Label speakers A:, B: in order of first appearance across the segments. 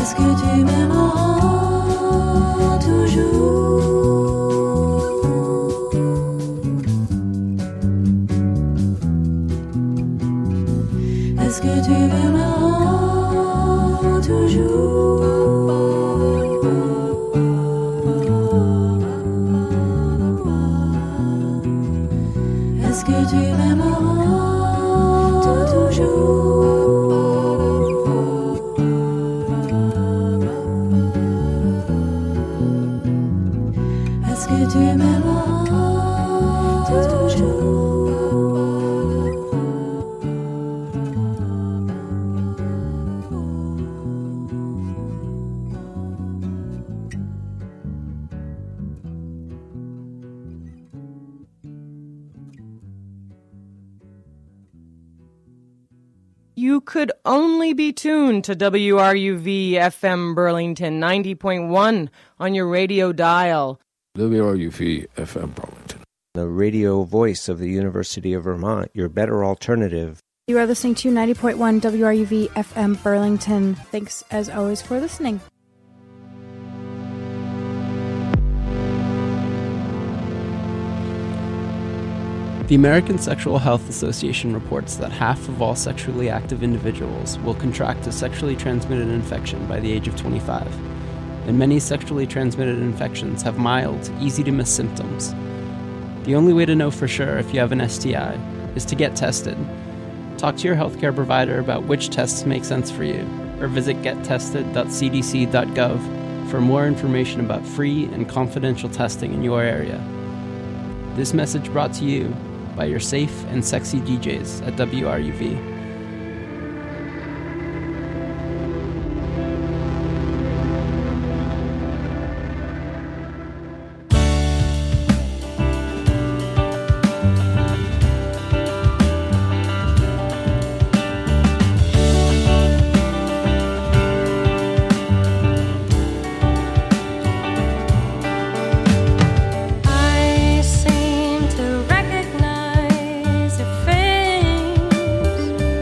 A: Est-ce que tu m'aimeras toujours? Est-ce que tu m'aimeras toujours? Est-ce que tu m'aimeras toujours? Est-ce que tu m'aimeras toujours?
B: You could only be tuned to WRUV FM Burlington 90.1 on your radio dial.
C: WRUV FM Burlington.
D: The radio voice of the University of Vermont, your better alternative.
E: You are listening to 90.1 WRUV FM Burlington. Thanks as always for listening.
F: The American Sexual Health Association reports that half of all sexually active individuals will contract a sexually transmitted infection by the age of 25, and many sexually transmitted infections have mild, easy-to-miss symptoms. The only way to know for sure if you have an STI is to get tested. Talk to your healthcare provider about which tests make sense for you, or visit gettested.cdc.gov for more information about free and confidential testing in your area. This message brought to you by your safe and sexy DJs at WRUV.
A: I seem to recognize your face.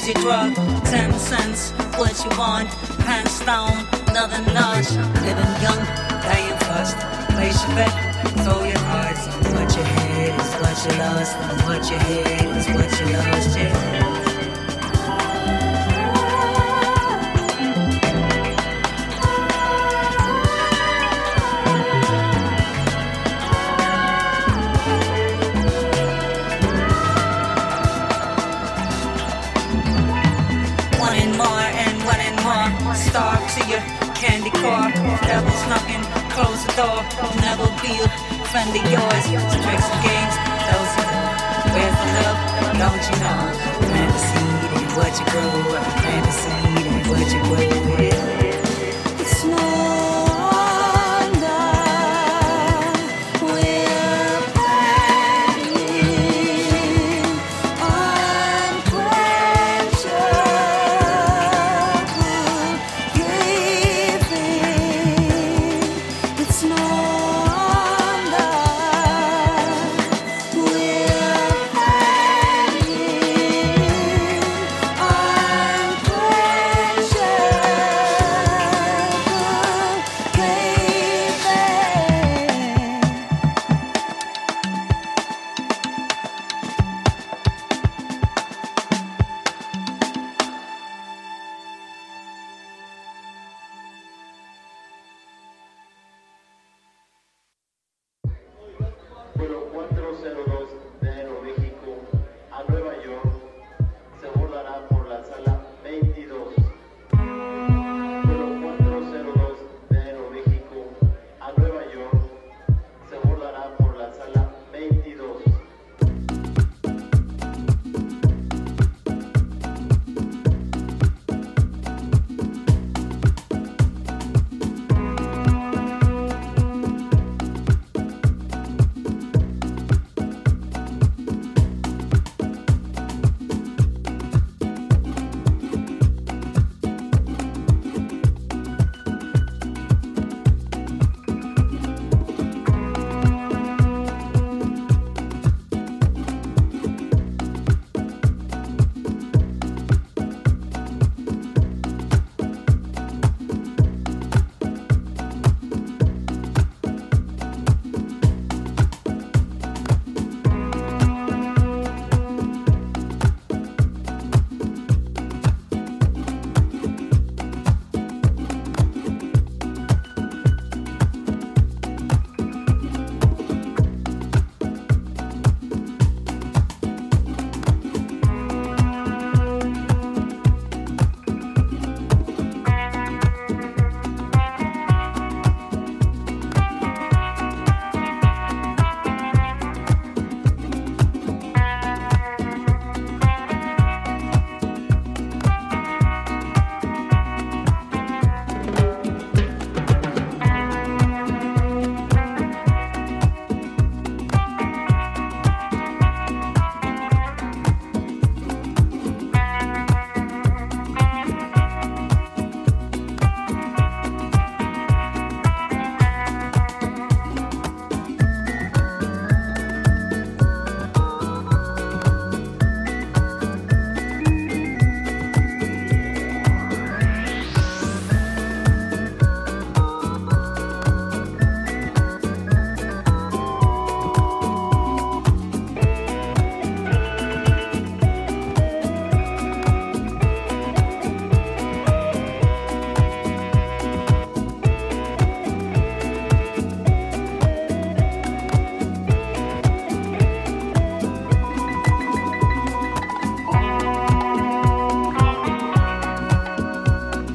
G: your drug? 10 cents, what you want? Hands down, nothing notch. Living young, dying fast. Place your bet, throw your cards. And what you had is what you lost. And what you had is what you lost, yeah. Starve to your candy car. Devil's knocking, close the door. Never be a friend of yours. Tricks and games, those you know. Where's the love? Don't you know? Plant the seed and what you grow. Plant the seed and what you grow. Yeah. It's no wonder we're planning unquenchable. It's no wonder we're planning
H: Bueno, 402.